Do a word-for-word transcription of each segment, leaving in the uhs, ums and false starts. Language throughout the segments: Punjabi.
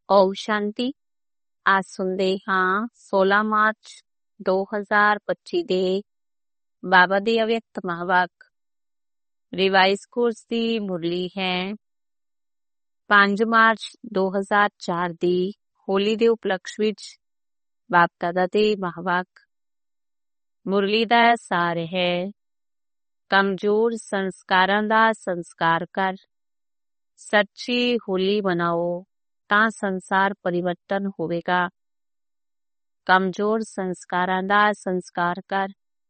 ਓਮ ਸ਼ਾਂਤੀ। ਅੱਜ ਸੁਣਦੇ ਹਾਂ ਸੋਲਾਂ ਮਾਰਚ ਦੋ ਹਜ਼ਾਰ ਪੱਚੀ ਦੇ ਬਾਬਾ ਦੇ ਅਵਿਅਕਤ ਮਹਾਵਾਕ। ਰਿਵਾਈਜ਼ ਕੋਰਸ ਦੀ ਮੁਰਲੀ ਹੈ ਪੰਜ ਮਾਰਚ ਦੋ ਹਜ਼ਾਰ ਚਾਰ ਦੀ ਹੋਲੀ ਦੇ ਉਪਲਕਸ਼ ਵਿੱਚ ਬਾਪ ਦਾਦਾ ਦੇ ਮਹਾਵਾਕ। ਮੁਰਲੀ ਦਾ ਸਾਰ ਹੈ ਕਮਜ਼ੋਰ ਸੰਸਕਾਰਾਂ ਦਾ ਸੰਸਕਾਰ ਕਰ, ਸੱਚੀ ਹੋਲੀ ਮਨਾਓ ਤਾਂ ਸੰਸਾਰ ਪਰਿਵਰਤਨ ਹੋਵੇਗਾ। ਕਮਜ਼ੋਰ ਸੰਸਕਾਰਾਂ ਦਾ ਸੰਸਕਾਰ ਕਰ,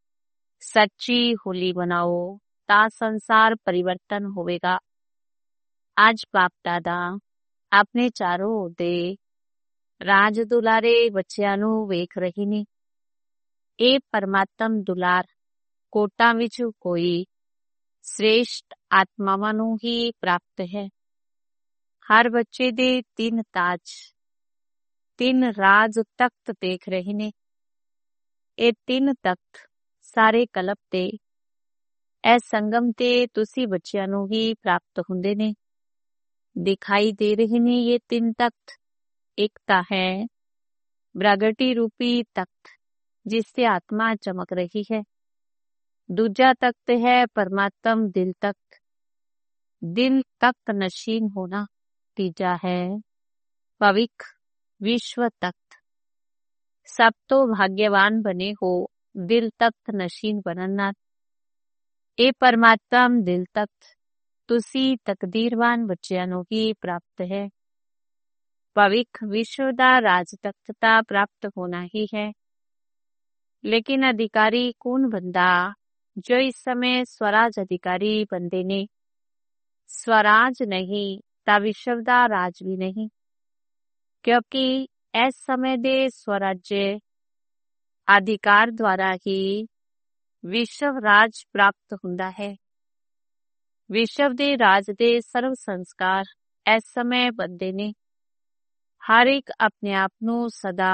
ਸੱਚੀ ਹੋਲੀ ਮਨਾਓ ਤਾਂ ਸੰਸਾਰ ਪਰਿਵਰਤਨ ਹੋਵੇਗਾ। ਅੱਜ ਬਾਪ ਦਾਦਾ ਆਪਣੇ ਚਾਰੋਂ ਦੇ ਰਾਜ ਦੁਲਾਰੇ ਬੱਚਿਆਂ ਨੂੰ ਵੇਖ ਰਹੇ ਨੇ। ਇਹ ਪਰਮਾਤਮ ਦੁਲਾਰ ਕੋਟਾਂ ਵਿੱਚ ਕੋਈ ਸ੍ਰੇਸ਼ਟ ਆਤਮਾਵਾਂ ਨੂੰ ਹੀ ਪ੍ਰਾਪਤ ਹੈ। ਹਰ ਬੱਚੇ ਦੇ ਤਿੰਨ ਤਾਜ, ਤਿੰਨ ਰਾਜ ਤਖਤ ਦੇਖ ਰਹੇ ਨੇ। ਇਹ ਤਿੰਨ ਤਖਤ ਸਾਰੇ ਕਲਪ ਤੇ ਇਹ ਸੰਗਮ ਤੇ ਤੁਸੀਂ ਬੱਚਿਆਂ ਨੂੰ ਹੀ ਪ੍ਰਾਪਤ ਹੁੰਦੇ ਨੇ। ਦਿਖਾਈ ਦੇ ਰਹੇ ਨੇ ਇਹ ਤਿੰਨ ਤਖਤ। ਇੱਕ ਤਾਂ ਹੈ ਬ੍ਰਗਟੀ ਰੂਪੀ ਤਖਤ ਜਿਸ ਤੇ ਆਤਮਾ ਚਮਕ ਰਹੀ ਹੈ। ਦੂਜਾ ਤਖਤ ਹੈ ਪਰਮਾਤਮ ਦਿਲ ਤਖਤ, ਦਿਲ ਤਖਤ ਨਸ਼ੀਨ ਹੋਣਾ। ਤੀਜਾ ਹੈ ਭਵਿੱਖ ਵਿਸ਼ਵ ਤਖਤ। ਸਭ ਤੋਂ ਭਾਗਯਵਾਨ ਬਣੇ ਹੋ ਦਿਲ ਤਖਤ ਨਸ਼ੀਨ ਬਣਨ ਨਾਲ। ਇਹ ਪਰਮਾਤਮ ਦਿਲ ਤਖਤ ਤੁਸੀਂ ਤਕਦੀਰਵਾਨ ਬੱਚਿਆਂ ਨੂੰ ਹੀ ਪ੍ਰਾਪਤ ਹੈ। ਭਵਿੱਖ ਵਿਸ਼ਵ ਦਾ ਰਾਜ ਤਖਤ ਤਾਂ ਪ੍ਰਾਪਤ ਹੋਣਾ ਹੀ ਹੈ, ਲੇਕਿਨ ਅਧਿਕਾਰੀ ਕੌਣ ਬੰਦਾ ਜੋ ਇਸ ਸਮੇਂ ਸਵਰਾਜ ਅਧਿਕਾਰੀ ਬੰਦੇ ਨੇ। ਸਵਰਾਜ ਨਹੀਂ ਤਾਂ ਵਿਸ਼ਵ ਦਾ ਰਾਜ ਵੀ ਨਹੀਂ, ਕਿਉਂਕਿ ਇਸ ਸਮੇਂ ਦੇ ਸਵਰਾਜਯ ਅਧਿਕਾਰ ਦੁਆਰਾ ਹੀ ਵਿਸ਼ਵ ਰਾਜ ਪ੍ਰਾਪਤ ਹੁੰਦਾ ਹੈ। ਵਿਸ਼ਵ ਦੇ ਰਾਜ ਦੇ ਸਰਵ ਸੰਸਕਾਰ ਇਸ ਸਮੇਂ ਬੰਦੇ ਨੇ। ਹਰ ਇੱਕ ਆਪਣੇ ਆਪ ਨੂੰ ਸਦਾ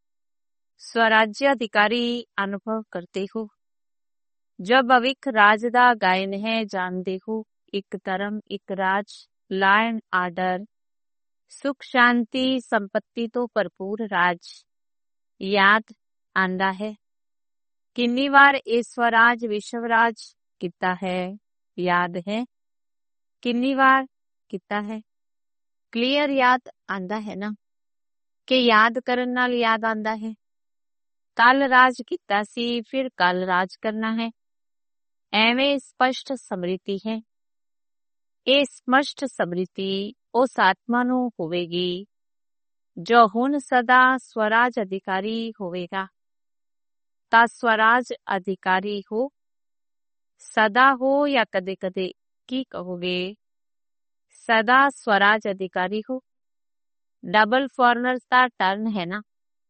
ਸਵਰਾਜਯ ਅਧਿਕਾਰੀ ਅਨੁਭਵ ਕਰਦੇ ਹੋ। ਜੋ ਭਵਿੱਖ ਰਾਜ ਦਾ ਗਾਇਨ ਹੈ ਜਾਣਦੇ ਹੋ। ਇੱਕ ਧਰਮ, ਇੱਕ ਰਾਜ, ਲਾ ਐਂਡ ਆਰਡਰ, ਸੁਖ ਸ਼ਾਂਤੀ ਸੰਪत्ति ਤੋਂ ਭਰਪੂਰ ਰਾਜ ਯਾਦ ਆਂਦਾ ਹੈ। ਕਿੰਨੀ ਵਾਰ ਇਹ ਸਵਰਾਜ ਵਿਸ਼ਵ ਰਾਜ ਕੀਤਾ ਹੈ ਯਾਦ ਹੈ? ਕਿੰਨੀ ਵਾਰ ਕੀਤਾ ਹੈ? ਕਲੀਅਰ ਯਾਦ ਆਂਦਾ ਹੈ ਨਾ, ਕਿ ਯਾਦ ਕਰਨ ਨਾਲ ਯਾਦ ਆਂਦਾ ਹੈ। ਕੱਲ ਰਾਜ ਕੀਤਾ ਸੀ ਫਿਰ ਕੱਲ ਰਾਜ ਕਰਨਾ ਹੈ। ਐਵੇਂ ਸਪਸ਼ਟ ਸਮ੍ਰਿਤੀ ਹੈ। ਇਹ ਸਪਸ਼ਟ ਸਮ੍ਰਿਤੀ ਉਸ ਆਤਮਾ ਨੂੰ ਹੋਵੇਗੀ ਜੋ ਹੁਣ ਸਦਾ ਸਵਰਾਜ ਅਧਿਕਾਰੀ ਹੋਵੇਗਾ। ਤਾਂ ਸਵਰਾਜ ਅਧਿਕਾਰੀ ਹੋ, ਸਦਾ ਹੋ ਜਾਂ ਕਦੇ ਕਦੇ ਕੀ ਕਹੋਗੇ? ਸਦਾ ਸਵਰਾਜ ਅਧਿਕਾਰੀ ਹੋ। ਡਬਲ ਫੋਰਨਰਸ ਦਾ ਟਰਨ ਹੈ ਨਾ।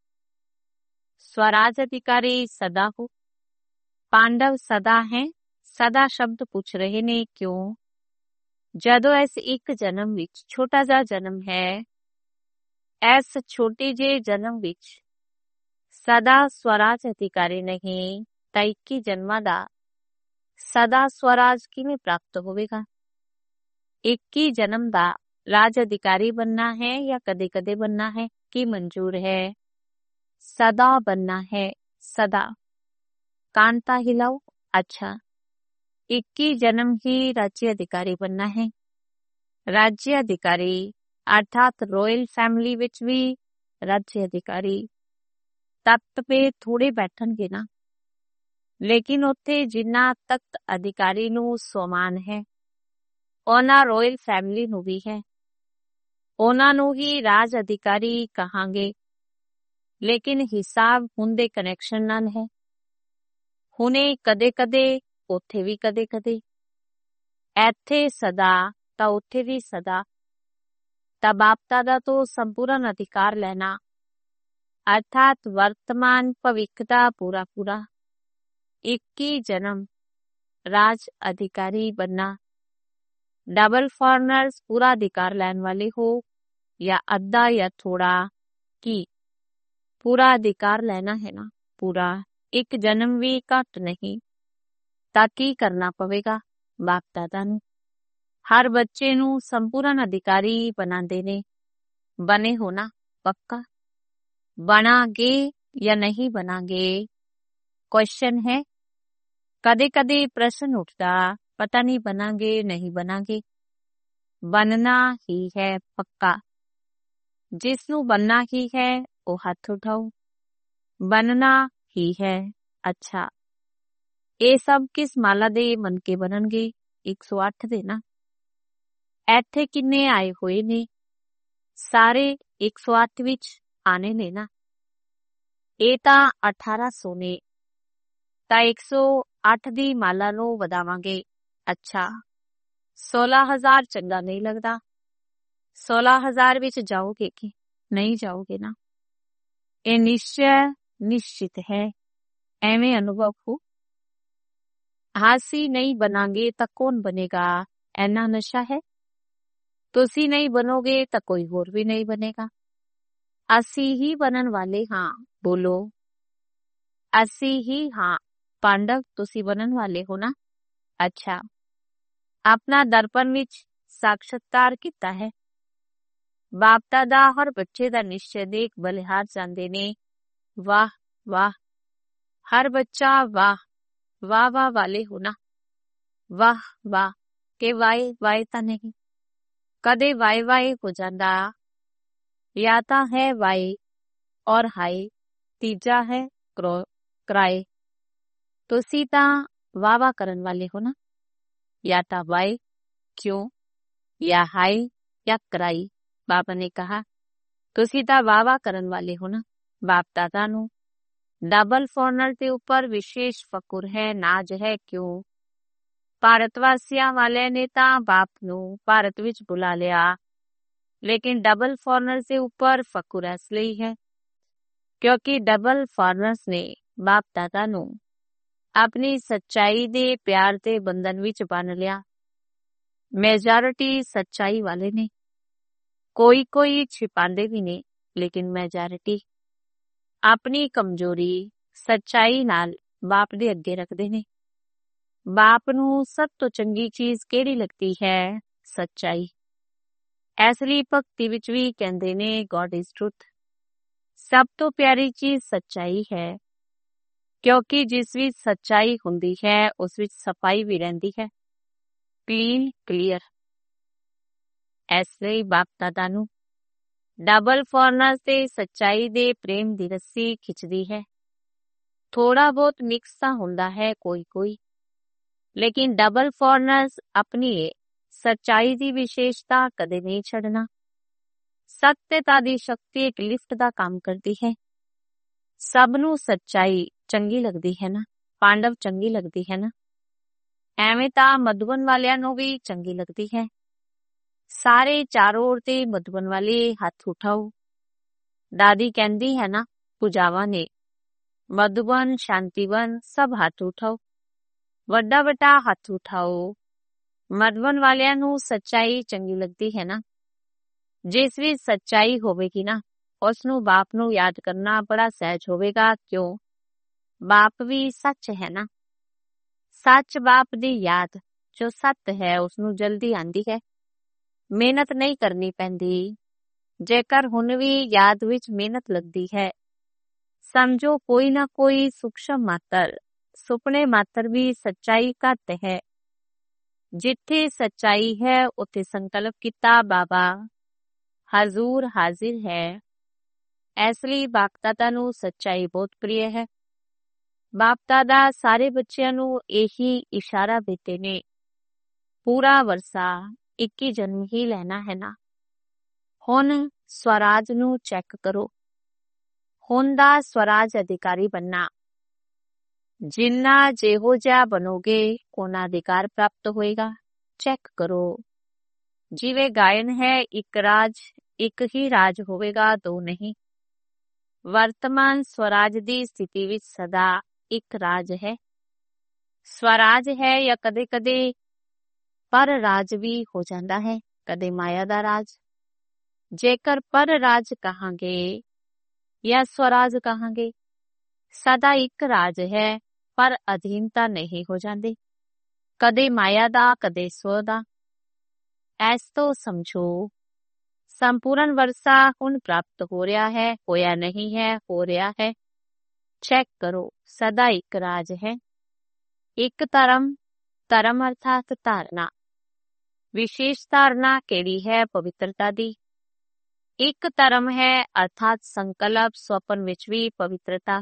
ਸਵਰਾਜ ਅਧਿਕਾਰੀ ਸਦਾ ਹੋ। ਪਾਂਡਵ ਸਦਾ ਹੈ। ਸਦਾ ਸ਼ਬਦ ਪੁੱਛ ਰਹੇ ਨੇ ਕਿਉਂ? ਜਦੋਂ ਇਸ ਇੱਕ ਜਨਮ ਵਿੱਚ ਛੋਟਾ ਜਿਹਾ ਜਨਮ ਹੈ, ਇਸ ਛੋਟੇ ਜਿਹੇ ਜਨਮ ਵਿੱਚ ਸਦਾ ਸਵਰਾਜ ਅਧਿਕਾਰੀ ਨਹੀਂ ਤਾਂ ਇੱਕੀ ਜਨਮਾਂ ਦਾ ਸਦਾ ਸਵਰਾਜ ਕਿਵੇਂ ਪ੍ਰਾਪਤ ਹੋਵੇਗਾ? ਇੱਕੀ ਜਨਮ ਦਾ ਰਾਜ ਅਧਿਕਾਰੀ ਬਣਨਾ ਹੈ ਜਾਂ ਕਦੇ ਕਦੇ ਬਣਨਾ ਹੈ? ਕੀ ਮਨਜ਼ੂਰ ਹੈ? ਸਦਾ ਬਣਨਾ ਹੈ। ਸਦਾ ਕਾਂਤਾ ਹਿਲਾਓ। ਅੱਛਾ, ਇੱਕੀ ਜਨਮ ਹੀ ਰਾਜ්य ਅਧਿਕਾਰੀ ਬਣਨਾ ਹੈ। ਰਾਜ්य ਅਧਿਕਾਰੀ ਅਰਥਾਤ ਰੋਇਲ ਫੈਮਿਲੀ ਵਿੱਚ ਵੀ ਰਾਜ්य ਅਧਿਕਾਰੀ ਤਖਤ ਤੇ ਥੋੜੇ ਬੈਠਣਗੇ ਨਾ, ਲੇਕਿਨ ਉੱਥੇ ਜਿੰਨਾ ਤਖਤ ਅਧਿਕਾਰੀ ਨੂੰ ਸਮਾਨ ਹੈ ਉਹਨਾਂ ਰੋਇਲ ਫੈਮਿਲੀ ਨੂੰ ਵੀ ਹੈ। ਉਹਨਾਂ ਨੂੰ ਹੀ ਰਾਜ ਅਧਿਕਾਰੀ ਕਹਾਂਗੇ, ਲੇਕਿਨ ਹਿਸਾਬ ਹੁਣ ਦੇ ਕਨੈਕਸ਼ਨ ਨਾਲ ਹੈ। ਹੁਣੇ ਕਦੇ ਕਦੇ, ਉੱਥੇ ਵੀ ਕਦੇ ਕਦੇ। ਇੱਥੇ ਸਦਾ ਤਾਂ ਉੱਥੇ ਵੀ ਸਦਾ। ਤਾਂ ਬਾਪ ਦਾਦਾ ਤੋਂ ਸੰਪੂਰਨ ਅਧਿਕਾਰ ਲੈਣਾ ਅਰਥਾਤ ਵਰਤਮਾਨ ਭਵਿੱਖ ਦਾ ਪੂਰਾ ਪੂਰਾ ਇੱਕੀ ਜਨਮ ਰਾਜ ਅਧਿਕਾਰੀ ਬਣਨਾ। ਡਬਲ ਫੋਰਨਰਸ ਪੂਰਾ ਅਧਿਕਾਰ ਲੈਣ ਵਾਲੇ ਹੋ ਜਾਂ ਅੱਧਾ ਜਾਂ ਥੋੜਾ? ਕੀ ਪੂਰਾ ਅਧਿਕਾਰ ਲੈਣਾ ਹੈ ਨਾ? ਪੂਰਾ। ਇੱਕ ਜਨਮ ਵੀ ਘੱਟ ਨਹੀਂ। ਤਾਂ ਕੀ ਕਰਨਾ ਪਵੇਗਾ? ਬਾਪ ਦਾਦਾ ਨੂੰ ਹਰ ਬੱਚੇ ਨੂੰ ਸੰਪੂਰਨ ਅਧਿਕਾਰੀ ਬਣਾਉਂਦੇ ਨੇ। बने हो ना पक्का? बनागे या नहीं बनागे क्वेश्चन है। कदे कदे प्रश्न उठता, पता नहीं बनागे नहीं बनागे। बनना ही है पक्का। जिसनू बनना ही है वो हाथ उठाओ। बनना ही है। अच्छा, ਇਹ ਸਭ ਕਿਸ ਮਾਲਾ ਦੇ ਮਨ ਕੇ ਬਣਨਗੇ? ਇੱਕ ਸੌ ਅੱਠ ਦੇ ਨਾ। ਇੱਥੇ ਕਿੰਨੇ ਆਏ ਹੋਏ ਨੇ? ਸਾਰੇ ਇੱਕ ਸੌ ਅੱਠ ਵਿੱਚ ਆਣੇ ਨੇ ਨਾ। ਇਹ ਤਾਂ ਅਠਾਰਾਂ ਸੌ ਨੇ, ਤਾਂ ਇੱਕ ਸੌ ਅੱਠ ਦੀ ਮਾਲਾ ਨੂੰ ਵਧਾਵਾਂਗੇ। ਅੱਛਾ, ਸੋਲਾਂ ਹਜ਼ਾਰ ਚੰਗਾ ਨਹੀਂ ਲੱਗਦਾ? ਸੋਲਾਂ ਹਜ਼ਾਰ ਵਿੱਚ ਜਾਓਗੇ ਕਿ ਨਹੀਂ ਜਾਓਗੇ ਨਾ? ਇਹ ਨਿਸ਼ਚੈ ਨਿਸ਼ਚਿਤ ਹੈ, ਐਵੇਂ ਅਨੁਭਵ ਹੋ। हासी नहीं बनांगे तो कौन बनेगा? ऐना नशा है। तुसी नहीं बनोगे तो कोई और भी नहीं बनेगा। असी ही बनन वाले हाँ, बोलो। असी ही हाँ। पांडव तुसी बनन वाले हो ना? अच्छा, अपना दर्पण विच साक्षात्कार किता है। बाप दादा हर बच्चे दा निश्चय देख बलिहार जांदे ने। वाह वाह, हर बच्चा वाह वाह वाह वाले हो ना? वाह वाह के वाए वाए ता नहीं, कदे वाए वाए हो जांदा। या ता है वाए और हाय, तीजा है क्रो क्राए। तुसी ता वाह वाह करन वाले हो ना? या ता वाए क्यों, या हाय या कराई। बाबा ने कहा तुसी ता वाह वाह करन वाले हो ना। बाप दादा नु डबल फॉर्नर ਦੇ ਉੱਪਰ ਵਿਸ਼ੇਸ਼ ਫਕੁਰ ਹੈ, ਨਾਜ ਹੈ। ਕਿਉਂ? ਭਾਰਤ ਵਾਸੀਆਂ ਵਾਲਿਆਂ ਨੇ ਤਾਂ ਬਾਪ ਨੂੰ ਭਾਰਤ ਵਿੱਚ ਬੁਲਾ ਲਿਆ, ਲੇਕਿਨ ਡਬਲ ਫॉर्नर ਦੇ ਉੱਪਰ ਫਕੁਰ ਇਸ ਲਈ ਹੈ ਕਿਉਂਕਿ ਡਬਲ ਫॉर्नर्स ਨੇ ਬਾਪ ਦਾਦਾ ਨੂੰ ਆਪਣੀ ਸੱਚਾਈ ਦੇ ਪਿਆਰ ਦੇ ਬੰਧਨ ਵਿੱਚ ਬੰਨ ਲਿਆ। ਮੈਜੋਰਿਟੀ ਸੱਚਾਈ ਵਾਲੇ ਨੇ, ਕੋਈ ਕੋਈ ਛਿਪਾਉਂਦੇ ਵੀ ਨੇ, ਲੇਕਿਨ ਮੈਜੋਰਿਟੀ ਆਪਣੀ ਕਮਜ਼ੋਰੀ ਸੱਚਾਈ ਨਾਲ ਬਾਪ ਦੇ ਅੱਗੇ ਰੱਖਦੇ ਨੇ। ਬਾਪ ਨੂੰ ਸਭ ਤੋਂ ਚੰਗੀ ਚੀਜ਼ ਕਿਹੜੀ ਲੱਗਦੀ ਹੈ? ਸੱਚਾਈ। ਇਸ ਲਈ ਭਗਤੀ ਵਿੱਚ ਵੀ ਕਹਿੰਦੇ ਨੇ ਗੋਡ ਇਜ਼ ਟਰੂਥ। ਸਭ ਤੋਂ ਪਿਆਰੀ ਚੀਜ਼ ਸੱਚਾਈ ਹੈ, ਕਿਉਂਕਿ ਜਿਸ ਵਿੱਚ ਸੱਚਾਈ ਹੁੰਦੀ ਹੈ ਉਸ ਵਿੱਚ ਸਫਾਈ ਵੀ ਰਹਿੰਦੀ ਹੈ, ਕਲੀਨ ਕਲੀਅਰ। ਇਸ ਲਈ ਬਾਪ ਦਾਦਾ ਨੂੰ ਡਬਲ ਫॉर्नर्स ਤੇ ਸੱਚਾਈ ਦੇ ਪ੍ਰੇਮ ਦੀ ਰੱਸੀ ਖਿੱਚਦੀ ਹੈ। ਥੋੜਾ ਬਹੁਤ ਮਿਕਸ ਤਾਂ ਹੁੰਦਾ ਹੈ ਕੋਈ ਕੋਈ, ਲੇਕਿਨ ਡਬਲ ਫॉर्नर्स ਆਪਣੀ ਸੱਚਾਈ ਦੀ ਵਿਸ਼ੇਸ਼ਤਾ ਕਦੇ ਨਹੀਂ ਛੱਡਣਾ। ਸੱਤਿਅਤਾ ਦੀ ਸ਼ਕਤੀ ਇੱਕ ਲਿਫਟ ਦਾ ਕੰਮ ਕਰਦੀ ਹੈ। ਸਭ ਨੂੰ ਸੱਚਾਈ ਚੰਗੀ ਲੱਗਦੀ ਹੈ ਨਾ, ਪਾਂਡਵ ਚੰਗੀ ਲੱਗਦੀ ਹੈ ਨਾ, ਐਵੇਂ ਤਾਂ ਮਧੂਬਨ ਵਾਲਿਆਂ ਨੂੰ ਵੀ ਚੰਗੀ ਲੱਗਦੀ ਹੈ। ਸਾਰੇ ਚਾਰੋਂ ओर ਤੇ ਮਧੂਬਨ ਵਾਲੇ ਹੱਥ ਉਠਾਓ। ਦਾਦੀ ਕਹਿੰਦੀ ਹੈ ਨਾ ਪੂਜਾਵਾਂ ਨੇ, ਮਧੂਬਨ ਸ਼ਾਂਤੀਵਨ ਸਭ ਹੱਥ ਉਠਾਓ, ਵੱਡਾ ਵੱਡਾ ਹੱਥ ਉਠਾਓ। ਮਧੂਬਨ ਵਾਲਿਆਂ ਨੂੰ ਸੱਚਾਈ ਚੰਗੀ ਲੱਗਦੀ ਹੈ ਨਾ। ਜਿਸ ਵਿੱਚ ਸੱਚਾਈ ਹੋਵੇਗੀ ਨਾ ਉਸ ਨੂੰ ਬਾਪ ਨੂੰ ਯਾਦ ਕਰਨਾ ਬੜਾ ਸਹਿਜ ਹੋਵੇਗਾ। ਕਿਉਂ? ਬਾਪ ਵੀ ਸੱਚ ਹੈ ਨਾ। ਸੱਚ ਬਾਪ ਦੀ ਯਾਦ ਜੋ ਸੱਤ ਹੈ ਉਸਨੂੰ ਜਲਦੀ ਆਂਦੀ ਹੈ, ਮਿਹਨਤ ਨਹੀਂ ਕਰਨੀ ਪੈਂਦੀ। ਜੇਕਰ ਹੁਣ ਵੀ ਯਾਦ ਵਿੱਚ ਮਿਹਨਤ ਲੱਗਦੀ ਹੈ, ਸਮਝੋ ਕੋਈ ਨਾ ਕੋਈ ਸੂਖਸ਼ਮ ਮਾਤਰ ਸੁਪਨੇ ਮਾਤਰ ਵੀ ਸੱਚਾਈ ਘੱਟ ਹੈ। ਜਿੱਥੇ ਸੱਚਾਈ ਹੈ ਉੱਥੇ ਸੰਕਲਪ ਕੀਤਾ ਬਾਬਾ ਹਜ਼ੂਰ ਹਾਜ਼ਿਰ ਹੈ। ਇਸ ਲਈ ਬਾਪ ਦਾਦਾ ਨੂੰ ਸੱਚਾਈ ਬਹੁਤ ਪ੍ਰਿਯ ਹੈ। ਬਾਪ ਦਾਦਾ ਸਾਰੇ ਬੱਚਿਆਂ ਨੂੰ ਇਹੀ ਇਸ਼ਾਰਾ ਦਿੱਤੇ ਨੇ, ਪੂਰਾ ਵਰਸਾ ਇੱਕ ਹੀ ਜਨਮ ਹੀ ਲੈਣਾ ਹੈ ਨਾ। ਹੁਣ ਸਵਰਾਜ ਨੂੰ ਚੈੱਕ ਕਰੋ। ਹੁਣ ਦਾ ਸਵਰਾਜ ਅਧਿਕਾਰੀ ਬਣਨਾ। ਜਿੰਨਾ ਜਿਹੋ ਜਿਹਾ ਬਣੋਗੇ ਉਹਨਾਂ ਅਧਿਕਾਰ ਪ੍ਰਾਪਤ ਹੋਏਗਾ। ਚੈੱਕ ਕਰੋ। ਜਿਵੇਂ ਗਾਇਨ ਹੈ, ਇੱਕ ਰਾਜ ਇੱਕ ਹੀ ਰਾਜ ਹੋਵੇਗਾ, ਦੋ ਨਹੀਂ। ਵਰਤਮਾਨ ਸਵਰਾਜ ਦੀ ਸਥਿਤੀ ਵਿੱਚ ਸਦਾ ਇੱਕ ਰਾਜ ਹੈ। ਸਵਰਾਜ ਹੈ ਜਾਂ ਕਦੇ ਕਦੇ ਪਰ ਰਾਜ ਵੀ ਹੋ ਜਾਂਦਾ ਹੈ, ਕਦੇ ਮਾਇਆ ਦਾ ਰਾਜ। ਜੇਕਰ ਪਰ ਰਾਜ ਕਹਾਂਗੇ ਜਾਂ ਸਵਰਾਜ ਕਹਾਂਗੇ, ਸਦਾ ਇੱਕ ਰਾਜ ਹੈ ਪਰ ਅਧੀਨਤਾ ਨਹੀਂ ਹੋ ਜਾਂਦੀ, ਕਦੇ ਮਾਇਆ ਦਾ ਕਦੇ ਸਵ ਦਾ। ਐਸ ਤੋਂ ਸਮਝੋ ਸੰਪੂਰਨ ਵਰਸਾ ਹੁਣ ਪ੍ਰਾਪਤ ਹੋ ਰਿਹਾ ਹੈ, ਹੋਇਆ ਨਹੀਂ ਹੈ, ਹੋ ਰਿਹਾ ਹੈ। ਚੈੱਕ ਕਰੋ, ਸਦਾ ਇੱਕ ਰਾਜ ਹੈ। ਇੱਕ ਧਰਮ, ਧਰਮ ਅਰਥਾਤ ਧਾਰਨਾ। ਵਿਸ਼ੇਸ਼ ਧਾਰਨਾ ਕਿਹੜੀ ਹੈ? ਪਵਿੱਤਰਤਾ ਦੀ। ਇੱਕ ਧਰਮ ਹੈ ਅਰਥਾਤ ਸੰਕਲਪ, ਸਵਪਨ ਵਿੱਚ ਵੀ ਪਵਿੱਤਰਤਾ।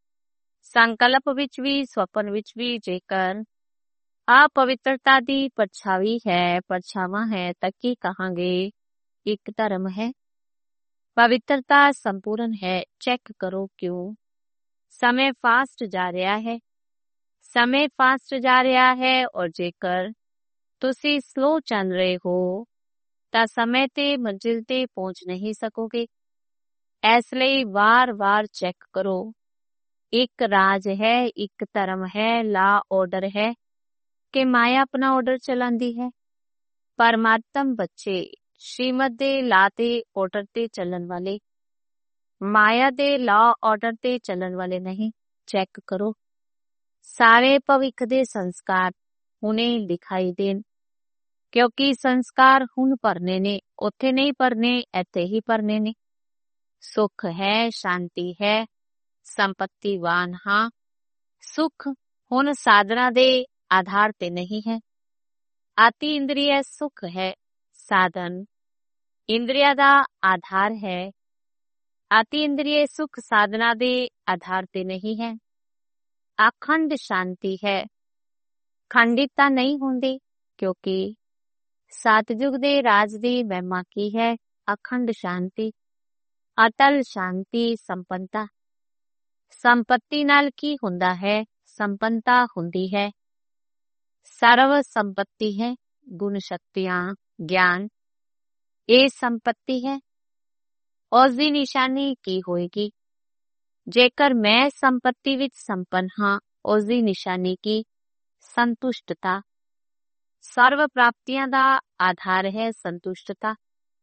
ਸੰਕਲਪ ਵਿੱਚ ਵੀ, ਸਵਪਨ ਵਿੱਚ ਵੀ ਜੇਕਰ अपवित्रता दी परछावी है, परछावा है, तो की कहांगे? एक धर्म है। पवित्रता संपूर्ण है। चेक करो क्यों? समय फास्ट जा रहा है, समय फास्ट जा रहा है और जेकर तुसी स्लो चल रहे हो तो समय ते मंजिल ते पहुंच नहीं सकोगे। इसलिए वार वार चेक करो। एक राज है, एक धर्म है, ला ऑर्डर है कि माया अपना ऑर्डर चलांदी है। परमात्म बच्चे श्रीमत दे ला ते ऑर्डर ते चलन वाले, माया दे ला ऑर्डर ते चलन वाले नहीं। चेक करो, सारे भविख दे संस्कार हुणे दिखाई देन, क्योंकि संस्कार हुण भरने ने, उत्थे नहीं भरने, इत्थे ही भरने ने। सुख है, शांति है, संपत्तिवान हाँ। सुख हुण साधना दे आधार ते नहीं है। अति इंद्रिय सुख है, साधन इंद्रिया दा आधार है। अति इंद्रिय सुख साधना दे आधार ते नहीं है। अखंड शांति है, खंडितता नहीं होंदी, क्योंकि सतयुग दे राज दी महिमा की है अखंड शांति, अटल शांति, संपन्नता। संपत्ति नाल की हुंदा है? संपन्नता हुंदी है। सर्व संपत्ति है, गुण शक्तियां ज्ञान ये संपत्ति है। उसकी निशानी की होएगी? जेकर मैं संपत्ति विच संपन्न हाँ, उसकी निशानी की संतुष्टता। सर्व प्राप्तियां दा आधार है संतुष्टता।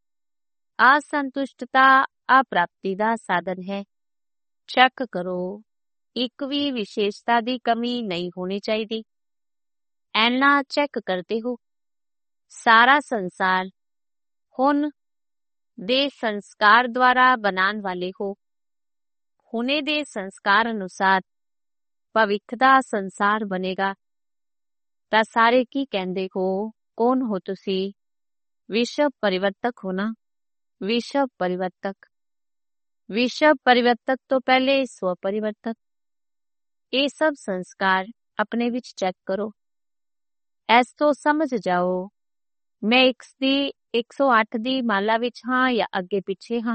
असंतुष्टता अप्राप्ति दा साधन है। चेक करो, एक भी विशेषता दी कमी नहीं होनी चाहिए। ऐना चेक करते हो, सारा संसार हुन दे संस्कार द्वारा बनान वाले हो। हुने दे संस्कार अनुसार भविख दा संसार बनेगा। ता सारे की कहंदे हो? कौन हो तुसी? विश्व परिवर्तक हो ना? विश्व परिवर्तक, विश्व परिवर्तक तो पहले स्व परिवर्तक। ये सब संस्कार अपने विच चेक करो। ऐस तो समझ जाओ, मैं एक दी एक सौ अठ दी माला विच हाँ या अगे पिछे हाँ।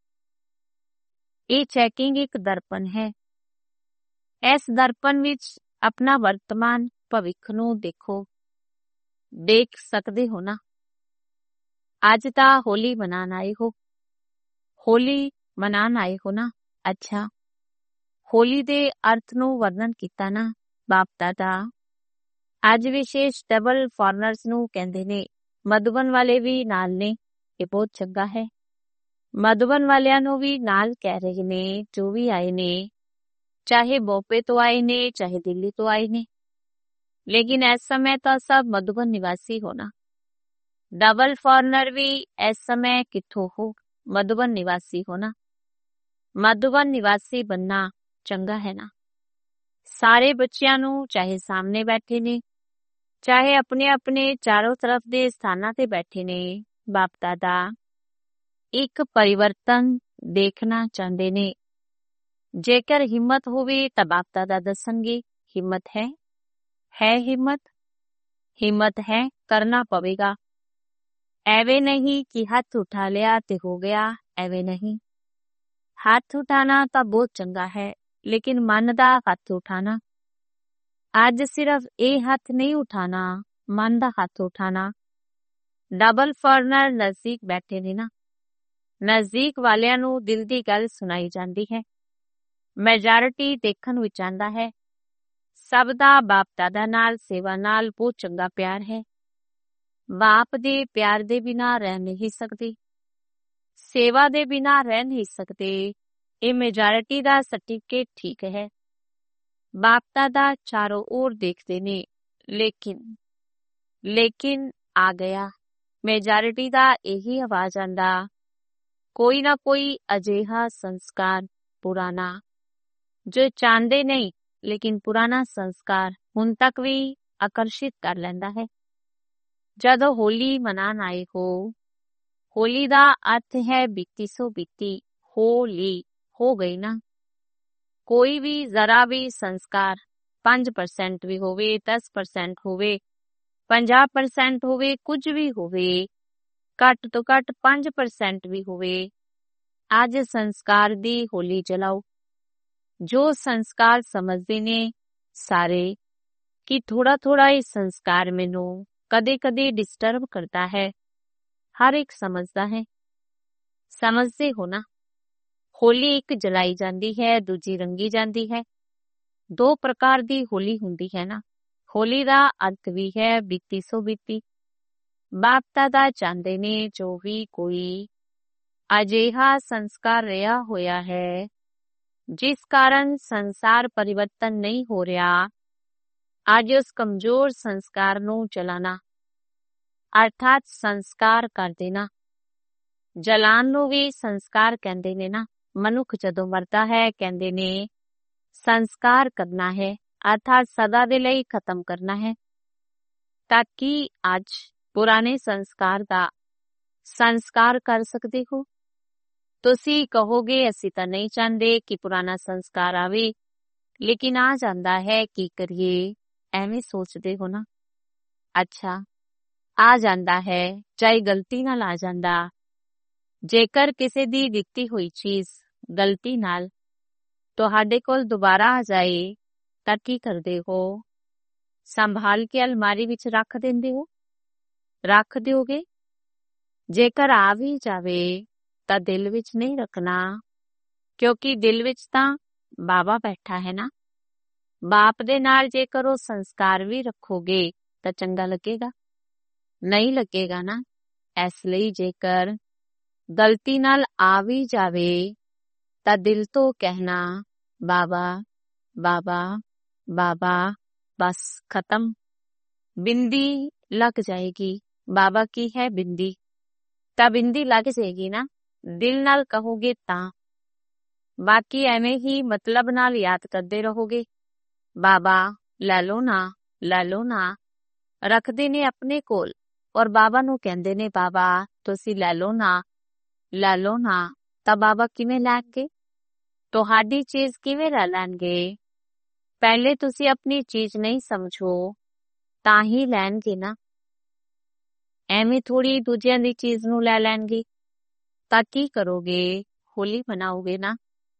ये चेकिंग एक दर्पण है। इस दर्पण विच अपना वर्तमान भविख नूं देखो। देख सकते हो ना? अज ता होली मनान आए हो, होली मनान आए हो ना? अच्छा, होली दे अर्थ नूं वर्णन कीता ना बाप दादा। अज विशेष डबल फॉरनर्स नूं कहंदे ने, मधुबन वाले भी नाल ने, ये बहुत चंगा है। मधुबन वालियां नूं भी नाल कह रहे ने, जो भी आए ने, चाहे बोपे तो आए ने, चाहे दिल्ली तो आए ने, लेकिन इस समय तो सब मधुबन निवासी होना। डबल फॉरनर भी इस समय किथों हो? मधुबन निवासी होना। मधुबन निवासी बनना चंगा है ना? सारे बच्चियां नूं चाहे सामने बैठे ने, चाहे अपने अपने चारों तरफ दे स्थानां ते बैठे ने, बाप दादा एक परिवर्तन देखना चाहते ने। जेकर हिम्मत होवे तां बाप दादा दसणगे। हिम्मत है? है हिम्मत? हिम्मत है, करना पवेगा। एवे नहीं कि हाथ उठा लिया ते हो गया, एवे नहीं। हाथ उठाना तो बहुत चंगा है, लेकिन मन दा हाथ उठाना। आज सिर्फ ये हाथ नहीं उठाना, मन दा हाथ उठाना। डबल फॉरनर नजदीक बैठे ने ना, नजदीक वालियां नूं दिल दी गल सुनाई जांदी है। मेजॉरिटी देखण विच आंदा है। सब दा बाप दादा नाल सेवा नाल बहुत चंगा प्यार है। बाप दे प्यार दे बिना रह नहीं सकते, सेवा दे बिना रह नहीं सकते। ये मेजॉरिटी दा सर्टिफिकेट ठीक है। बाप दादा चारों ओर देखते ने, लेकिन लेकिन आ गया मेजॉरिटी दा यही आवाज आंदा ਕੋਈ ਨਾ ਕੋਈ ਅਜਿਹਾ ਸੰਸਕਾਰ ਪੁਰਾਣਾ ਜੋ ਚਾਹੁੰਦੇ ਨਹੀਂ, ਲੇਕਿਨ ਪੁਰਾਣਾ ਸੰਸਕਾਰ ਹੁਣ ਤੱਕ ਵੀ ਆਕਰਸ਼ਿਤ ਕਰ ਲੈਂਦਾ ਹੈ। ਜਦੋਂ ਹੋਲੀ ਮਨਾਉਣ ਆਏ ਹੋ, ਹੋਲੀ ਦਾ ਅਰਥ ਹੈ ਬੀਤੀ ਸੋ ਬੀਤੀ, ਹੋਲੀ ਹੋ ਗਈ ਨਾ। ਕੋਈ ਵੀ ਜ਼ਰਾ ਵੀ ਸੰਸਕਾਰ ਪੰਜ ਪਰਸੈਂਟ ਵੀ ਹੋਵੇ, ਦਸ ਪਰਸੈਂਟ ਹੋਵੇ, ਪੰਜਾਹ ਪਰਸੈਂਟ ਹੋਵੇ, ਕੁਝ ਵੀ ਹੋਵੇ, ਘੱਟ ਤੋਂ ਘੱਟ ਪੰਜ ਪਰਸੈਂਟ ਵੀ ਹੋਵੇ, ਅੱਜ ਸੰਸਕਾਰ ਦੀ ਹੋਲੀ ਜਲਾਓ। ਜੋ ਸੰਸਕਾਰ ਸਮਝਦੇ ਨੇ ਸਾਰੇ ਕਿ ਥੋੜਾ ਥੋੜਾ ਇਹ ਸੰਸਕਾਰ ਮੈਨੂੰ ਕਦੇ ਕਦੇ ਡਿਸਟਰਬ ਕਰਦਾ ਹੈ, ਹਰ ਇੱਕ ਸਮਝਦਾ ਹੈ। ਸਮਝਦੇ ਹੋ ਨਾ, ਹੋਲੀ ਇੱਕ ਜਲਾਈ ਜਾਂਦੀ ਹੈ, ਦੂਜੀ ਰੰਗੀ ਜਾਂਦੀ ਹੈ। ਦੋ ਪ੍ਰਕਾਰ ਦੀ ਹੋਲੀ ਹੁੰਦੀ ਹੈ ਨਾ। ਹੋਲੀ ਦਾ ਅਰਥ ਵੀ ਹੈ ਬੀਤੀ ਸੋ ਬੀਤੀ। ਬਾਪ ਦਾਦਾ ਚਾਹੁੰਦੇ ਨੇ ਜੋ ਵੀ ਕੋਈ ਅਜਿਹਾ ਸੰਸਕਾਰ ਰਿਹਾ ਹੋਇਆ ਹੈ ਜਿਸ ਕਾਰਨ ਸੰਸਾਰ ਪਰਿਵਰਤਨ ਨਹੀਂ ਹੋ ਰਿਹਾ, ਅੱਜ ਉਸ ਕਮਜ਼ੋਰ ਸੰਸਕਾਰ ਨੂੰ ਜਲਾਣਾ ਅਰਥਾਤ ਸੰਸਕਾਰ ਕਰ ਦੇਣਾ। ਜਲਾਨ ਨੂੰ ਵੀ ਸੰਸਕਾਰ ਕਹਿੰਦੇ ਨੇ ਨਾ। ਮਨੁੱਖ ਜਦੋਂ ਮਰਦਾ ਹੈ ਕਹਿੰਦੇ ਨੇ ਸੰਸਕਾਰ ਕਰਨਾ ਹੈ, ਅਰਥਾਤ ਸਦਾ ਦੇ ਲਈ ਖਤਮ ਕਰਨਾ ਹੈ, ਤਾਂ ਕਿ ਅੱਜ ਪੁਰਾਣੇ ਸੰਸਕਾਰ ਦਾ ਸੰਸਕਾਰ ਕਰ ਸਕਦੇ ਹੋ। ਤੁਸੀਂ ਕਹੋਗੇ ਅਸੀਂ ਤਾਂ ਨਹੀਂ ਚਾਹੁੰਦੇ ਕਿ ਪੁਰਾਣਾ ਸੰਸਕਾਰ ਆਵੇ, ਲੇਕਿਨ ਆ ਜਾਂਦਾ ਹੈ, ਕੀ ਕਰੀਏ, ਐਵੇਂ ਸੋਚਦੇ ਹੋ ਨਾ। ਅੱਛਾ, ਆ ਜਾਂਦਾ ਹੈ, ਚਾਹੇ ਗਲਤੀ ਨਾਲ ਆ ਜਾਂਦਾ। ਜੇਕਰ ਕਿਸੇ ਦੀ ਦਿੱਤੀ ਹੋਈ ਚੀਜ਼ ਗਲਤੀ ਨਾਲ ਤੁਹਾਡੇ ਕੋਲ ਦੁਬਾਰਾ ਆ ਜਾਏ ਤਾਂ ਕੀ ਕਰਦੇ ਹੋ? ਸੰਭਾਲ ਕੇ ਅਲਮਾਰੀ ਵਿੱਚ ਰੱਖ ਦਿੰਦੇ ਹੋ? ਰੱਖ ਦਿਓਗੇ? ਜੇਕਰ ਆ ਵੀ ਜਾਵੇ ਤਾਂ ਦਿਲ ਵਿੱਚ ਨਹੀਂ ਰੱਖਣਾ, ਕਿਉਂਕਿ ਦਿਲ ਵਿੱਚ ਤਾਂ ਬਾਬਾ ਬੈਠਾ ਹੈ ਨਾ। ਬਾਪ ਦੇ ਨਾਲ ਜੇਕਰ ਉਹ ਸੰਸਕਾਰ ਵੀ ਰੱਖੋਗੇ ਤਾਂ ਚੰਗਾ ਲੱਗੇਗਾ? ਨਹੀਂ ਲੱਗੇਗਾ ਨਾ। ਇਸ ਲਈ ਜੇਕਰ ਗਲਤੀ ਨਾਲ ਆ ਵੀ ਜਾਵੇ ਤਾਂ ਦਿਲ ਤੋਂ ਕਹਿਣਾ ਬਾਬਾ ਬਾਬਾ ਬਾਬਾ, ਬਸ ਖਤਮ। ਬਿੰਦੀ ਲੱਗ ਜਾਏਗੀ। ਬਾਬਾ ਕੀ ਹੈ? ਬਿੰਦੀ। ਤਾਂ ਬਿੰਦੀ ਲੱਗ ਜਾਏਗੀ ਨਾ। ਦਿਲ ਨਾਲ ਕਹੋਗੇ ਤਾਂ। ਬਾਕੀ ਐਵੇਂ ਹੀ ਮਤਲਬ ਨਾਲ ਯਾਦ ਕਰਦੇ ਰਹੋਗੇ। ਬਾਬਾ ਲੈ ਲੋ ਨਾ, ਲੈ ਲੋ ਨਾ, ਰੱਖਦੇ ਨੇ ਆਪਣੇ ਕੋਲ ਔਰ ਬਾਬਾ ਨੂੰ ਕਹਿੰਦੇ ਨੇ ਬਾਬਾ ਤੁਸੀਂ ਲੈ ਲੋ ਨਾ, ਲੈ ਲੋ ਨਾ। ਤਾਂ ਬਾਬਾ ਕਿਵੇਂ ਲੈਣਗੇ? ਤੁਹਾਡੀ ਚੀਜ਼ ਕਿਵੇਂ ਲੈ ਲੈਣਗੇ? ਪਹਿਲੇ ਤੁਸੀਂ ਆਪਣੀ ਚੀਜ਼ ਨਹੀਂ ਸਮਝੋ ਤਾਂ ਹੀ ਲੈਣਗੇ ਨਾ। ਐਵੇਂ ਥੋੜੀ ਦੂਜਿਆਂ ਦੀ ਚੀਜ਼ ਨੂੰ ਲੈ ਲੈਣਗੇ। ਤਾਂ ਕੀ ਕਰੋਗੇ? ਹੋਲੀ ਮਨਾਓਗੇ ਨਾ।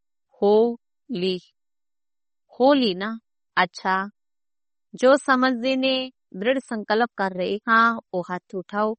ਹੋਲੀ ਹੋਲੀ ਨਾ। ਅੱਛਾ, ਜੋ ਸਮਝਦੇ ਨੇ ਦ੍ਰਿੜ ਸੰਕਲਪ ਕਰ ਰਹੇ ਹਾਂ ਉਹ ਹੱਥ ਉਠਾਓ।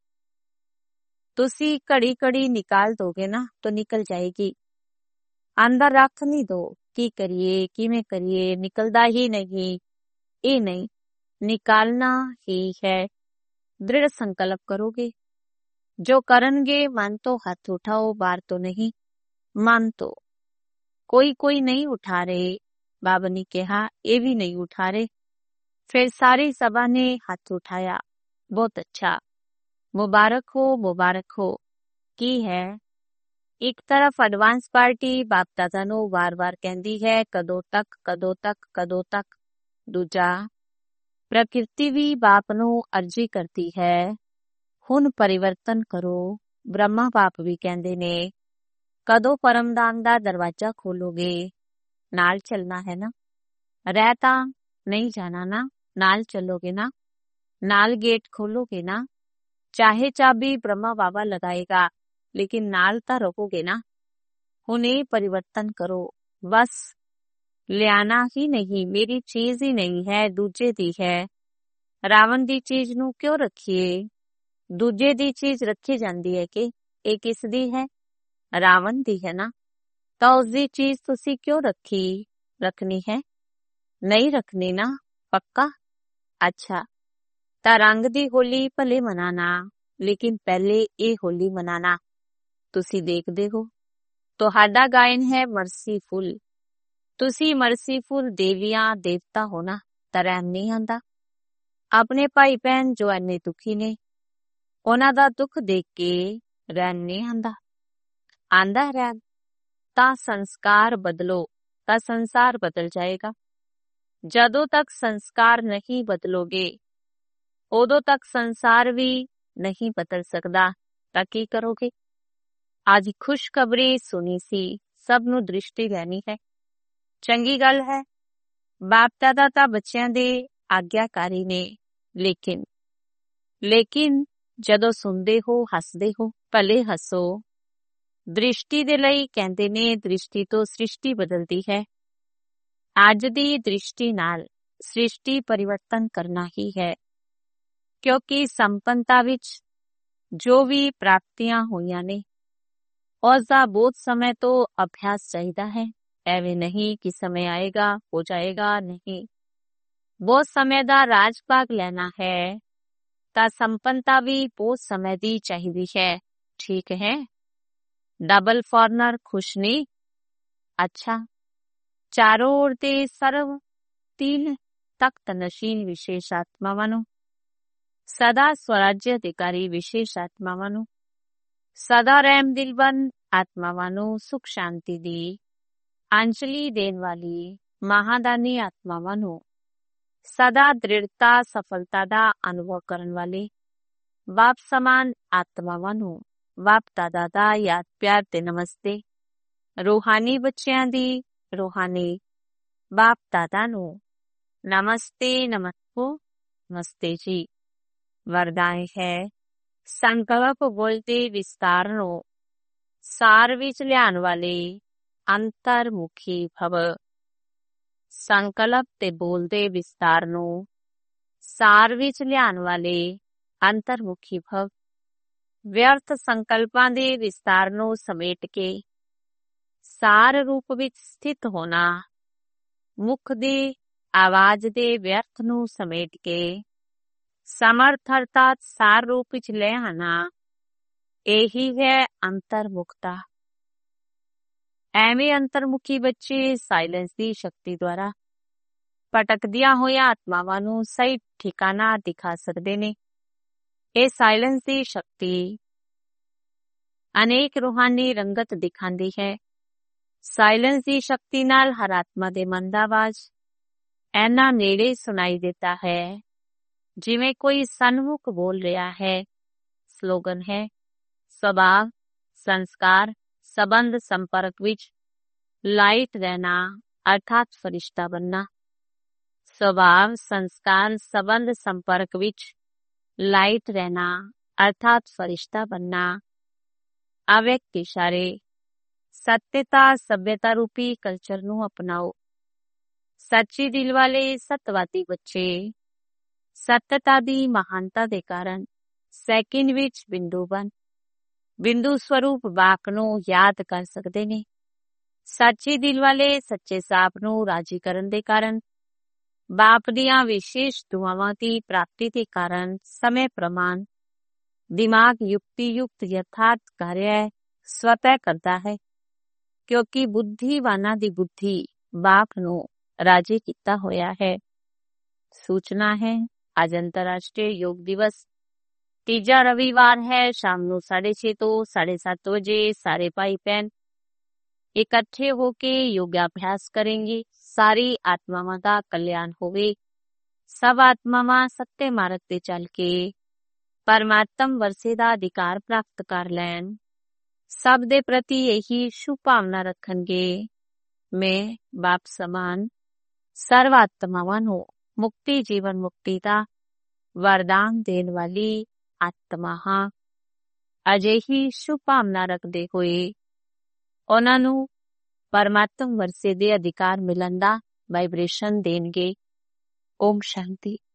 ਤੁਸੀਂ ਘੜੀ ਘੜੀ ਨਿਕਾਲ ਦੋਗੇ ਨਾ ਤਾਂ ਨਿਕਲ ਜਾਏਗੀ। ਅੰਦਰ ਰੱਖ ਨਹੀਂ ਦੋ। ਕੀ ਕਰੀਏ, ਕਿਵੇਂ ਕਰੀਏ, ਨਿਕਲਦਾ ਹੀ ਨਹੀਂ। ਇਹ ਨਹੀਂ, ਨਿਕਾਲਣਾ ਹੀ ਹੈ। ਦ੍ਰਿੜ ਸੰਕਲਪ ਕਰੋਗੇ। ਜੋ ਕਰਨਗੇ ਮਨ ਤੋਂ ਹੱਥ ਉਠਾਓ, ਬਾਹਰ ਤੋਂ ਨਹੀਂ, ਮਨ ਤੋਂ। ਕੋਈ ਕੋਈ ਨਹੀਂ ਉਠਾ ਰਹੇ। ਬਾਬਾ ਨੇ ਕਿਹਾ ਇਹ ਵੀ ਨਹੀਂ ਉਠਾ ਰਹੇ। ਫਿਰ ਸਾਰੀ ਸਭਾ ਨੇ ਹੱਥ ਉਠਾਇਆ। ਬਹੁਤ ਅੱਛਾ, ਮੁਬਾਰਕ ਹੋ, ਮੁਬਾਰਕ ਹੋ। ਕੀ ਹੈ? ਇੱਕ ਤਰਫ ਐਡਵਾਂਸ ਪਾਰਟੀ ਬਾਪ ਦਾਦਾ ਨੂੰ ਵਾਰ-ਵਾਰ ਕਹਿੰਦੀ ਹੈ ਕਦੋਂ ਤੱਕ, ਕਦੋਂ ਤੱਕ, ਕਦੋਂ ਤੱਕ। ਦੂਜਾ, ਪ੍ਰਕਿਰਤੀ ਵੀ ਬਾਪ ਨੂੰ ਅਰਜ਼ੀ ਕਰਦੀ ਹੈ ਹੁਣ ਪਰਿਵਰਤਨ ਕਰੋ। ਬ੍ਰਹਮਾ ਬਾਪ ਵੀ ਕਹਿੰਦੇ ਨੇ ਕਦੋਂ ਪਰਮਧਾਮ ਦਾ ਦਰਵਾਜ਼ਾ ਖੋਲੋਗੇ? ਨਾਲ ਚੱਲਣਾ ਹੈ ਨਾ। ਰਹਿ ਤਾਂ ਨਹੀਂ ਜਾਣਾ ਨਾ, ਨਾਲ ਚੱਲੋਗੇ ਨਾ, ਨਾਲ ਗੇਟ ਖੋਲੋਗੇ ਨਾ। ਚਾਹੇ ਚਾਬੀ ਬ੍ਰਹਮਾ ਬਾਬਾ ਲਗਾਏਗਾ, ਲੇਕਿਨ ਨਾਲ ਤਾਂ ਰਹੋਗੇ ਨਾ। ਹੁਣ ਇਹ ਪਰਿਵਰਤਨ ਕਰੋ। ਬਸ ਲਿਆਣਾ ਹੀ ਨਹੀਂ, ਮੇਰੀ ਚੀਜ਼ ਹੀ ਨਹੀਂ ਹੈ, ਦੂਜੇ ਦੀ ਹੈ। ਰਾਵਣ ਦੀ ਚੀਜ਼ ਨੂੰ ਕਿਉਂ ਰੱਖੀਏ? ਦੂਜੇ ਦੀ ਚੀਜ਼ ਰੱਖੀ ਜਾਂਦੀ ਹੈ ਕਿ ਇਹ ਕਿਸ ਦੀ ਹੈ? ਰਾਵਣ ਦੀ ਹੈ ਨਾ। ਤਾਂ ਉਸਦੀ ਚੀਜ਼ ਤੁਸੀਂ ਕਿਉਂ ਰੱਖੀ? ਰੱਖਣੀ ਹੈ? ਨਹੀਂ ਰੱਖਣੀ ਨਾ, ਪੱਕਾ? ਅੱਛਾ, ਤਾਂ ਰੰਗ ਦੀ ਹੋਲੀ ਭਲੇ ਮਨਾਣਾ, ਲੇਕਿਨ ਪਹਿਲੇ ਇਹ ਹੋਲੀ ਮਨਾਣਾ। ਤੁਸੀਂ ਦੇਖਦੇ ਹੋ ਤੁਹਾਡਾ ਗਾਇਨ ਹੈ ਮਰਸੀਫੁਲ। ਤੁਸੀਂ ਮਰਸੀਫੁਲ ਦੇਵੀਆਂ ਦੇਵਤਾ ਹੋ ਨਾ, ਤਾਂ ਰਹਿਮ ਨਹੀਂ ਆਉਂਦਾ। ਆਪਣੇ ਭਾਈ ਭੈਣ ਜੋ ਇੰਨੇ ਦੁਖੀ ਨੇ ਉਹਨਾਂ ਦਾ ਦੁੱਖ ਦੇਖ ਕੇ ਰਹਿਮ ਨਹੀਂ ਆਉਂਦਾ। ਆਂਦਾ ਰਿਹਾ ਤਾਂ ਸੰਸਕਾਰ ਬਦਲੋ ਤਾਂ ਸੰਸਾਰ ਬਦਲ ਜਾਏਗਾ। ਜਦੋਂ ਤੱਕ ਸੰਸਕਾਰ ਨਹੀਂ ਬਦਲੋਗੇ ਉਦੋਂ ਤੱਕ ਸੰਸਾਰ ਵੀ ਨਹੀਂ ਬਦਲ ਸਕਦਾ। ਤਾਂ ਕੀ ਕਰੋਗੇ? ਅੱਜ ਖੁਸ਼ਖਬਰੀ ਸੁਣੀ ਸੀ, ਸਭ ਨੂੰ ਦ੍ਰਿਸ਼ਟੀ ਲੈਣੀ ਹੈ। ਚੰਗੀ ਗੱਲ ਹੈ। ਬਾਪ ਦਾਦਾ ਤਾਂ ਬੱਚਿਆਂ ਦੇ ਆਗਿਆਕਾਰੀ ਨੇ, ਲੇਕਿਨ ਲੇਕਿਨ ਜਦੋਂ ਸੁਣਦੇ ਹੋ ਹੱਸਦੇ ਹੋ। ਭਲੇ ਹੱਸੋ। ਦ੍ਰਿਸ਼ਟੀ ਦੇ ਲਈ ਕਹਿੰਦੇ ਨੇ ਦ੍ਰਿਸ਼ਟੀ ਤੋਂ ਸ੍ਰਿਸ਼ਟੀ ਬਦਲਦੀ ਹੈ। ਅੱਜ ਦੀ ਦ੍ਰਿਸ਼ਟੀ ਨਾਲ ਸ੍ਰਿਸ਼ਟੀ ਪਰਿਵਰਤਨ ਕਰਨਾ ਹੀ ਹੈ, ਕਿਉਂਕਿ ਸੰਪੰਨਤਾ ਵਿੱਚ ਜੋ ਵੀ ਪ੍ਰਾਪਤੀਆਂ ਹੋਈਆਂ ਨੇ ਉਸ ਦਾ ਬਹੁਤ ਸਮੇਂ ਤੋਂ ਅਭਿਆਸ ਚਾਹੀਦਾ ਹੈ। ਐਵੇਂ ਨਹੀਂ ਕਿ ਸਮੇਂ ਆਏਗਾ ਹੋ ਜਾਏਗਾ, ਨਹੀਂ। ਬਹੁਤ ਸਮੇਂ ਦਾ ਰਾਜ ਭਾਗ ਲੈਣਾ ਹੈ ਤਾਂ ਸੰਪੰਨਤਾ ਵੀ ਬਹੁਤ ਸਮੇਂ ਦੀ ਚਾਹੀਦੀ ਹੈ। ਠੀਕ ਹੈ। ਡਬਲ ਫੋਰਨਰ ਖੁਸ਼ ਨਹੀਂ। ਅੱਛਾ, ਚਾਰੋਂ ओर ਦੇ ਸਰਵ ਤਿੰਨ ਤਖਤ ਨਸ਼ੀਨ ਵਿਸ਼ੇਸ਼ ਆਤਮਾਵਾਂ ਨੂੰ, ਸਦਾ ਸਵਰਾਜ ਅਧਿਕਾਰੀ ਵਿਸ਼ੇਸ਼ ਆਤਮਾਵਾਂ ਨੂੰ, ਸਦਾ ਰਹਿਮ ਦਿਲਬਨ ਆਤਮਾਵਾਂ ਨੂੰ ਸੁਖ ਸ਼ਾਂਤੀ ਦੀ ਅੰਜਲੀ ਦੇਣ ਵਾਲੀ ਮਹਾਦਾਨੀ ਆਤਮਾਵਾਂ ਨੂੰ, ਸਦਾ ਦ੍ਰਿੜਤਾ ਸਫਲਤਾ ਦਾ ਅਨੁਭਵ ਕਰਨ ਵਾਲੇ ਬਾਪ ਸਮਾਨ ਆਤਮਾਵਾਂ ਨੂੰ ਬਾਪ ਦਾਦਾ ਦਾ ਯਾਦ ਪਿਆਰ ਤੇ ਨਮਸਤੇ। ਰੂਹਾਨੀ ਬੱਚਿਆਂ ਦੀ ਰੂਹਾਨੀ ਬਾਪ ਦਾਦਾ ਨੂੰ ਨਮਸਤੇ। ਨਮਸਤੇ ਨਮਸਤੇ ਜੀ। ਵਰਦਾਨ ਹੈ ਸੰਕਲਪ ਬੋਲਦੇ ਵਿਸਤਾਰ ਨੂੰ ਸਾਰ ਵਿੱਚ ਲਿਆਉਣ ਵਾਲੇ ਅੰਤਰਮੁਖੀ ਭਵ। ਸੰਕਲਪ ਤੇ ਬੋਲਦੇ ਵਿਸਤਾਰ ਨੂੰ ਸਾਰ ਵਿੱਚ ਲਿਆਉਣ ਵਾਲੇ ਅੰਤਰਮੁਖੀ ਭਵ। ਵਿਅਰਥ ਸੰਕਲਪਾਂ ਦੇ ਵਿਸਤਾਰ ਨੂੰ ਸਮੇਟ ਕੇ ਸਾਰ ਰੂਪ ਵਿੱਚ ਸਥਿਤ ਹੋਣਾ, ਮੁਖ ਦੀ ਆਵਾਜ਼ ਦੇ ਵਿਅਰਥ ਨੂੰ ਸਮੇਟ ਕੇ ਸਮਰਥ ਅਰਥਾਤ ਸਾਰ ਰੂਪ ਵਿੱਚ ਲੈ ਆਣਾ, ਇਹੀ ਹੈ ਅੰਤਰਮੁਖਤਾ। ਐਵੇਂ ਅੰਤਰਮੁਖੀ ਬੱਚੇ ਸਾਇਲੈਂਸ ਦੀ ਸ਼ਕਤੀ ਦੁਆਰਾ ਭਟਕਦੀਆਂ ਹੋਈਆਂ ਆਤਮਾਵਾਂ ਨੂੰ ਸਹੀ ਠਿਕਾਣਾ ਦਿਖਾ ਸਕਦੇ ਨੇ। ਇਹ ਸਾਇਲੈਂਸ ਦੀ ਸ਼ਕਤੀ ਅਨੇਕ ਰੂਹਾਨੀ ਰੰਗਤ ਦਿਖਾਉਂਦੀ ਹੈ। ਸਾਇਲੈਂਸ ਦੀ ਸ਼ਕਤੀ ਨਾਲ ਹਰ ਆਤਮਾ ਦੇ ਮਨ ਦਾ ਆਵਾਜ਼ ਐਨਾ ਨੇੜੇ ਸੁਣਾਈ ਦਿੱਤਾ ਹੈ ਜਿਵੇਂ ਕੋਈ ਸਨਮੁਖ ਬੋਲ ਰਿਹਾ ਹੈ। ਸਲੋਗਨ ਹੈ ਸੁਭਾਅ, ਸੰਸਕਾਰ, ਸੰਬੰਧ ਸੰਪਰਕ ਵਿੱਚ ਲਾਈਟ ਰਹਿਣਾ ਅਰਥਾਤ ਫਰਿਸ਼ਤਾ ਬਣਨਾ। ਸੁਭਾਅ, ਸੰਸਕਾਰ, ਸੰਬੰਧ ਸੰਪਰਕ ਵਿੱਚ ਲਾਈਟ ਰਹਿਣਾ ਅਰਥਾਤ ਫਰਿਸ਼ਤਾ ਬਣਨਾ। ਅਵਿਅਕਤ ਇਸ਼ਾਰੇ ਸੱਤਿਅਤਾ ਸਭਿਅਤਾ ਰੂਪੀ ਕਲਚਰ ਨੂੰ ਅਪਣਾਓ। ਸੱਚੀ ਦਿਲ ਵਾਲੇ ਸਤਵਾਦੀ ਬੱਚੇ ਸੱਤਤਾ ਦੀ ਮਹਾਨਤਾ ਦੇ ਕਾਰਨ ਸੈਕਿੰਡ ਵਿੱਚ ਬਿੰਦੂ ਬਣ ਬਿੰਦੂ ਸਰੂਪ ਬਾਪ ਨੂੰ ਯਾਦ ਕਰ ਸਕਦੇ ਨੇ। ਸੱਚੇ ਦਿਲ ਵਾਲੇ ਸੱਚੇ ਸਾਪ ਨੂੰ ਰਾਜੀ ਕਰਨ ਦੇ ਕਾਰਨ ਬਾਪ ਦੀਆਂ ਵਿਸ਼ੇਸ਼ ਦੁਆਵਾਂ ਦੀ ਪ੍ਰਾਪਤੀ ਦੇ ਕਾਰਨ ਸਮੇਂ ਪ੍ਰਮਾਣ ਦਿਮਾਗ ਯੁਕਤੀ ਯੁਕਤ ਯਥਾਰਥ ਕਾਰਿਆ ਸਵਤः ਕਰਦਾ ਹੈ, ਕਿਉਂਕਿ ਬੁੱਧੀਵਾਨਾਂ ਦੀ ਬੁੱਧੀ ਬਾਪ ਨੂੰ ਰਾਜੀ ਕੀਤਾ ਹੋਇਆ ਹੈ। ਸੂਚਨਾ ਹੈ ਅੱਜ ਅੰਤਰਰਾਸ਼ਟਰੀ ਯੋਗ ਦਿਵਸ ਤੀਜਾ ਰਵੀਵਾਰ ਹੈ। ਸ਼ਾਮ ਨੂੰ ਸਾਢੇ ਛੇ ਤੋਂ ਸਾਢੇ ਸੱਤ ਵਜੇ ਸਾਰੇ ਭਾਈ ਭੈਣ ਇਕੱਠੇ ਹੋ ਕੇ ਯੋਗਾ ਅਭਿਆਸ ਕरेंगे। ਸਾਰੀ ਆਤਮਾਵਾਂ ਦਾ ਕਲਿਆਣ ਹੋਵੇ। ਸਭ ਆਤਮਾਵਾਂ ਸੱਤੇ ਮਾਰਗ ਤੇ ਚੱਲ ਕੇ ਪਰਮਾਤਮ ਵਰਸੇ ਦਾ ਅਧਿਕਾਰ ਪ੍ਰਾਪਤ ਕਰ ਲੈਣ। ਸਭ ਦੇ ਪ੍ਰਤੀ ਇਹੀ ਸ਼ੁਭ ਭਾਵਨਾ ਰੱਖਣਗੇ। ਮੈਂ ਬਾਪ ਸਮਾਨ ਸਰਵ ਆਤਮਾਵਾਂ ਨੂੰ ਮੁਕਤੀ ਜੀਵਨ ਮੁਕਤੀ ਦਾ ਵਰਦਾਨ ਦੇਣ ਵਾਲੀ ਆਤਮਾ ਹਾਂ। ਅਜਿਹੀ ਸ਼ੁਭ ਭਾਵਨਾ ਰੱਖਦੇ ਹੋਏ ਉਹਨਾਂ ਨੂੰ ਪਰਮਾਤਮ ਵਰਸੇ ਦੇ ਅਧਿਕਾਰ ਮਿਲਣ ਦਾ ਵਾਈਬ੍ਰੇਸ਼ਨ ਦੇਣਗੇ। ਓਮ ਸ਼ਾਂਤੀ।